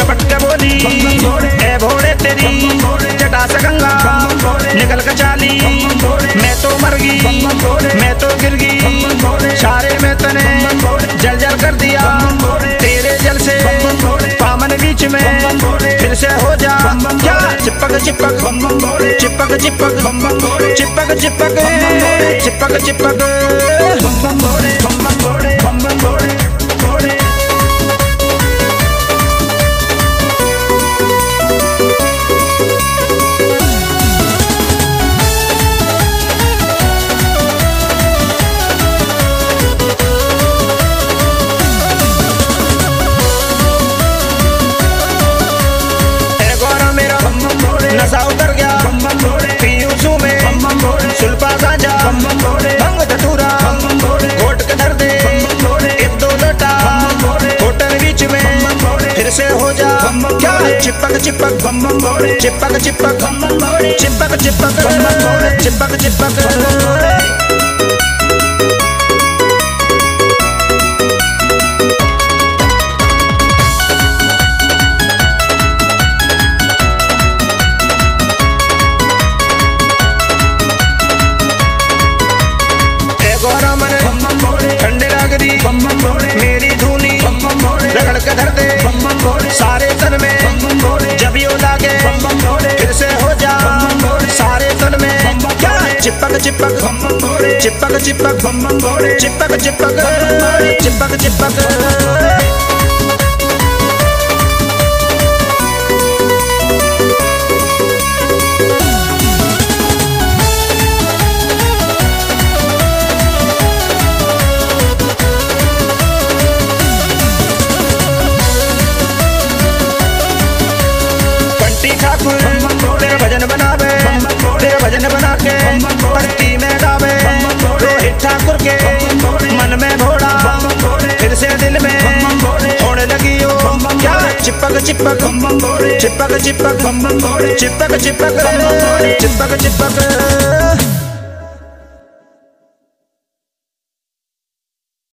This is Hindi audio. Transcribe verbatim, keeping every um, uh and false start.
झपट के बोली ए भोड़े तेरी जटा से गंगा निकल के चाली। मैं तो मर गई मैं तो गिर गई सारे में तने जल जल कर दिया तेरे जल से पामन बीच में फिर से हो जा क्या चिपक चिपक चिपक चिपक चिपक चिपक चिपक चिपक नशा उतर गया पीयूसू में सुल्फा गांजा भंग धतूरा घोट के धर दे एक दो लोटा होटल बीच में फिर से हो जा क्या चिपक चिपक चिपक चिपक चिपक चिपक चिपक चिपक ठंडे लग रही मेरी धूनी रगड़ के धर दे सारे तन में जब यो लागे फिर से हो जा सारे तन में क्या चिपक चिपक चिपक चिपक चिपक चिपक चिपक चिपक तेरा भजन बनावे तेरा भजन बना के भक्ति में गावे रोहित ठाकुर के मन में घोड़ा फिर से दिल में होने लगी हो क्या चिपक चिपक चिपक चिपक चिपक चिपक चिपक चिपक